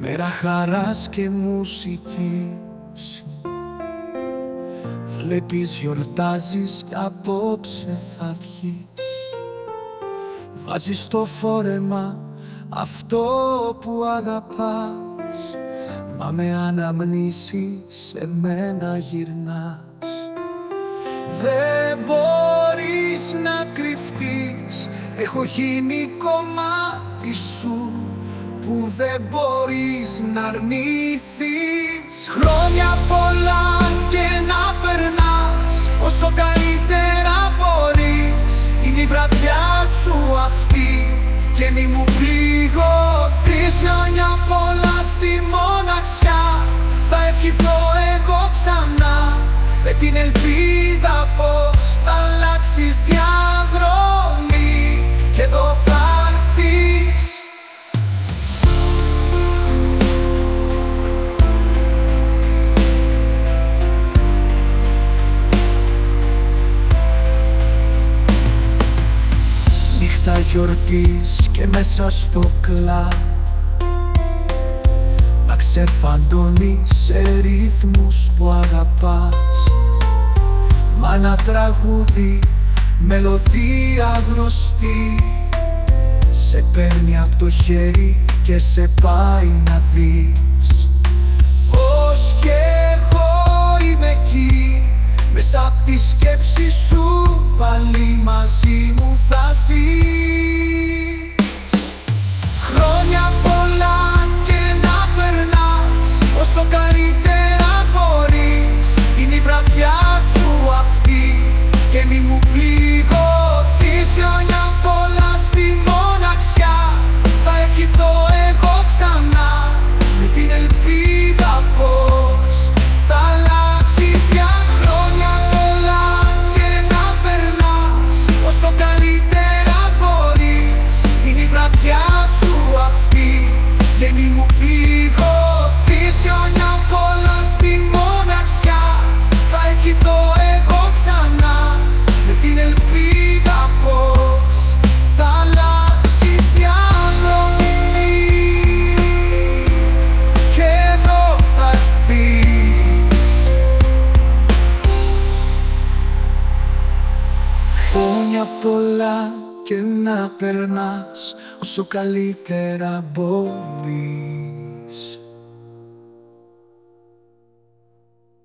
Μέρα χαράς και μουσικής. Βλέπεις γιορτάζεις κι απόψε θα βγεις. Βάζεις στο φόρεμα αυτό που αγαπάς, μα με αναμνήσεις σε μένα γυρνάς. Δεν μπορείς να κρυφτείς, έχω γίνει κομμάτι σου που δεν μπορείς να αρνηθείς. Χρόνια πολλά και να περνάς όσο καλύτερα μπορείς. Είναι η βραδιά σου αυτή και μη μου πληγωθείς. Χρόνια πολλά στη μοναξιά θα ευχηθώ εγώ ξανά, με την ελπίδα πως θα αλλάξεις διαδρομή και εδώ θα έρθεις. Νύχτα γιορτής και μέσα στο κλαμπ να ξεφαντώνεις σε ρυθμούς που αγαπάς. Μα ένα τραγούδι, μελωδία γνωστή, σε παίρνει από το χέρι και σε πάει να δεις πως κι εγώ είμαι εκεί. Μέσα απ' τη σκέψη σου πάλι μαζί μου θα ζεις. Χρόνια πολλά και να περνάς όσο καλύτερα μπορείς. Είναι η βραδιά σου αυτή και μη μου πληγωθείς. Χρόνια πολλά στη μοναξιά θα ευχηθώ εγώ ξανά, με την ελπίδα πως θα αλλάξεις πια. Χρόνια πολλά και να περνάς όσο καλύτερα μπορείς. Είναι η βραδιά σου αυτή και μη μου πληγωθείς. Χρόνια πολλά στη μοναξιά θα ευχηθώ εγώ ξανά, με την ελπίδα πως θα αλλάξεις διαδρομή και εδώ θα έρθεις. Χρόνια πολλά και να περνάς όσο καλύτερα μπορείς.